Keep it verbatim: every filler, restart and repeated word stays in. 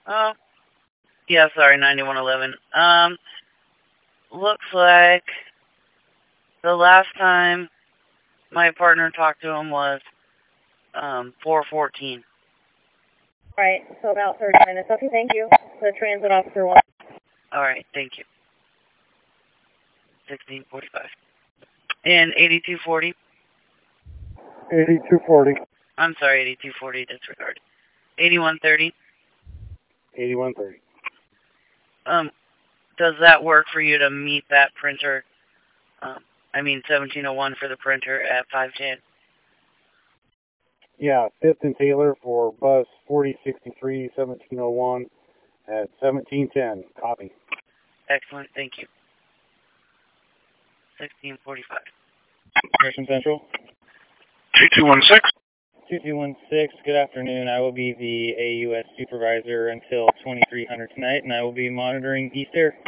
Oh, yeah, sorry, ninety-one eleven. Um, looks like the last time my partner talked to him was um four fourteen. Right, so about thirty minutes. Okay, thank you. The transit officer one. All right, thank you. sixteen forty-five. And eighty-two forty. eighty-two forty. I'm sorry, eighty-two forty, disregard. eighty-one thirty. eighty-one thirty. Um, does that work for you to meet that printer? Um, I mean, seventeen oh one for the printer at five ten. Yeah, fifth and Taylor for bus forty sixty-three, seventeen oh one at seventeen ten. Copy. Excellent, thank you. sixteen forty-five. Mission Central. two two one six. two two one six, good afternoon. I will be the A U S supervisor until twenty-three hundred tonight, and I will be monitoring East Air.